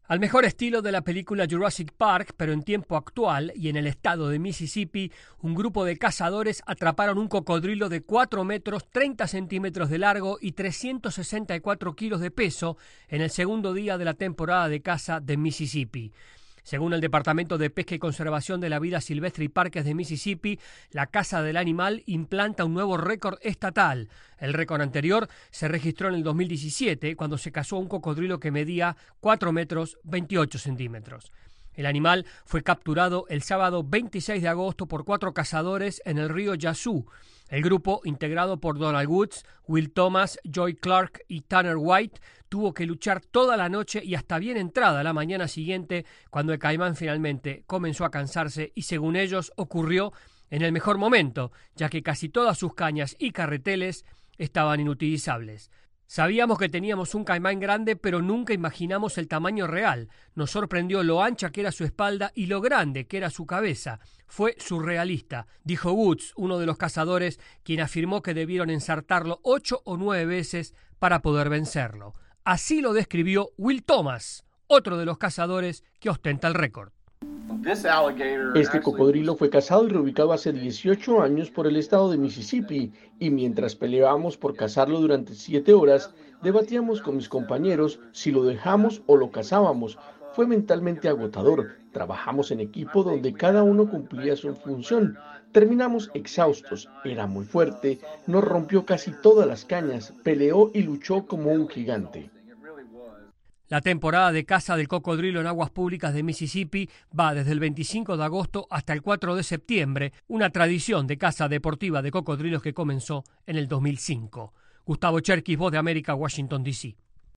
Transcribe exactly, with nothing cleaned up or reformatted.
Al mejor estilo de la película Jurassic Park, pero en tiempo actual y en el estado de Mississippi, un grupo de cazadores atraparon un cocodrilo de cuatro metros, treinta centímetros de largo y trescientos sesenta y cuatro kilos de peso en el segundo día de la temporada de caza de Mississippi. Según el Departamento de Pesca y Conservación de la Vida Silvestre y Parques de Mississippi, la caza del animal implanta un nuevo récord estatal. El récord anterior se registró en el dos mil diecisiete, cuando se cazó a un cocodrilo que medía cuatro metros veintiocho centímetros. El animal fue capturado el sábado veintiséis de agosto por cuatro cazadores en el río Yazoo. El grupo, integrado por Donald Woods, Will Thomas, Joy Clark y Tanner White, tuvo que luchar toda la noche y hasta bien entrada la mañana siguiente, cuando el caimán finalmente comenzó a cansarse y, según ellos, ocurrió en el mejor momento, ya que casi todas sus cañas y carreteles estaban inutilizables. Sabíamos que teníamos un caimán grande, pero nunca imaginamos el tamaño real. Nos sorprendió lo ancha que era su espalda y lo grande que era su cabeza. Fue surrealista, dijo Woods, uno de los cazadores, quien afirmó que debieron ensartarlo ocho o nueve veces para poder vencerlo. Así lo describió Will Thomas, otro de los cazadores que ostenta el récord. Este cocodrilo fue cazado y reubicado hace dieciocho años por el estado de Mississippi, y mientras peleábamos por cazarlo durante siete horas, debatíamos con mis compañeros si lo dejamos o lo cazábamos. Fue mentalmente agotador. Trabajamos en equipo donde cada uno cumplía su función. Terminamos exhaustos. Era muy fuerte, nos rompió casi todas las cañas, peleó y luchó como un gigante. La temporada de caza del cocodrilo en aguas públicas de Mississippi va desde el veinticinco de agosto hasta el cuatro de septiembre, una tradición de caza deportiva de cocodrilos que comenzó en el dos mil cinco. Gustavo Cherkis, Voz de América, Washington, D C